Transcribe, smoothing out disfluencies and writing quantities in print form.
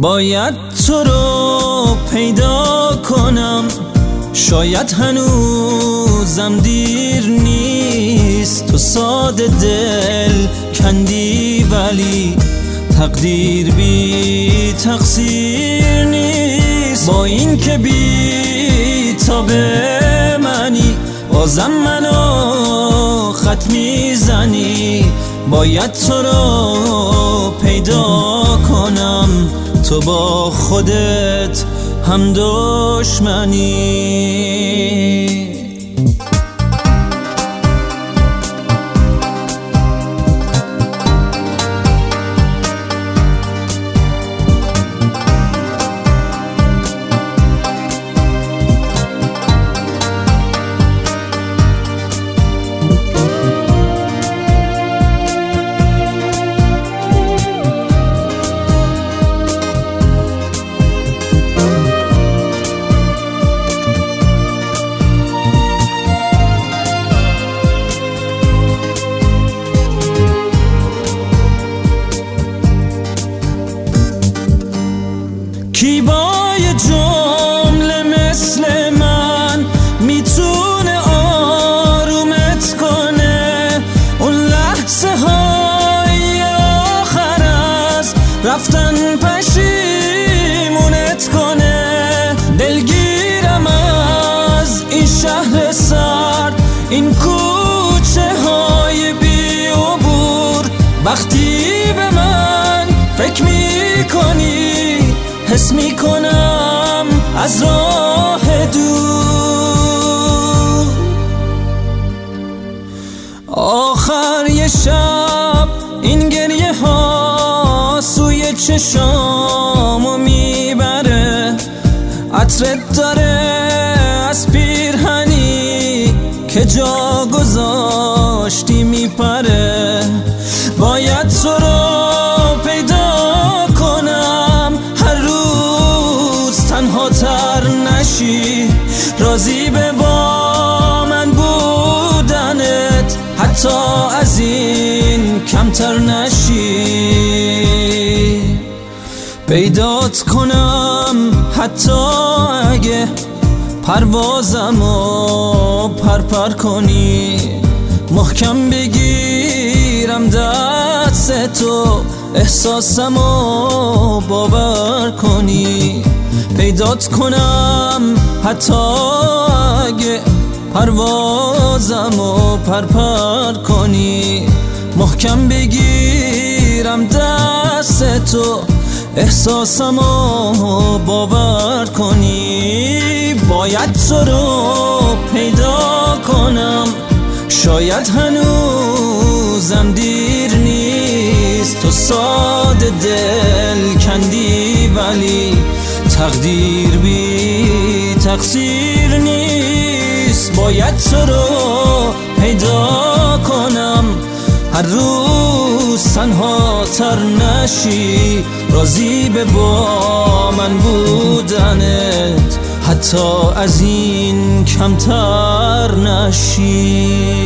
باید تو رو پیدا کنم، شاید هنوزم دیر نیست. تو ساده دل کندی ولی تقدیر بی تقصیر نیست. با این که بی تاب منی بازم منو خط میزنی. باید تو رو پیدا کنم، تو با خودت هم دشمنی. کی با یه جمله مثل من میتونه آرومت کنه؟ اون لحظه های آخر از رفتن پشیمونت کنه. دلگیرم از این شهر سرد، این کوچه های بی عبور. وقتی به من فکر میکنی حس میکنم از راه دور. آخر یه شب این گریه ها سوی چشامو میبره. عطرت داره از پیرهنی که جا گذاشتی میپره. باید تو رو پیدا کنم، هر روز تنها تر نشی. راضی به با من بودنت، حتی از این کمتر نشی. پیدات کنم حتی اگه پروازمو پرپر کنی. محکم بگیرم دست تو، احساسمو باور کنی. پیدات کنم حتی اگه پروازمو پرپر کنی. محکم بگیرم دست تو، احساسمو باور کنی. باید تو رو پیدا کنم، شاید هنوزم دیر نیست. تو ساده دل کندی ولی تقدیر بی تقصیر نیست. باید تو رو پیدا کنم، هر روز تنها تر نشی. راضی به با من بودنت، حتی از این کمتر نشی.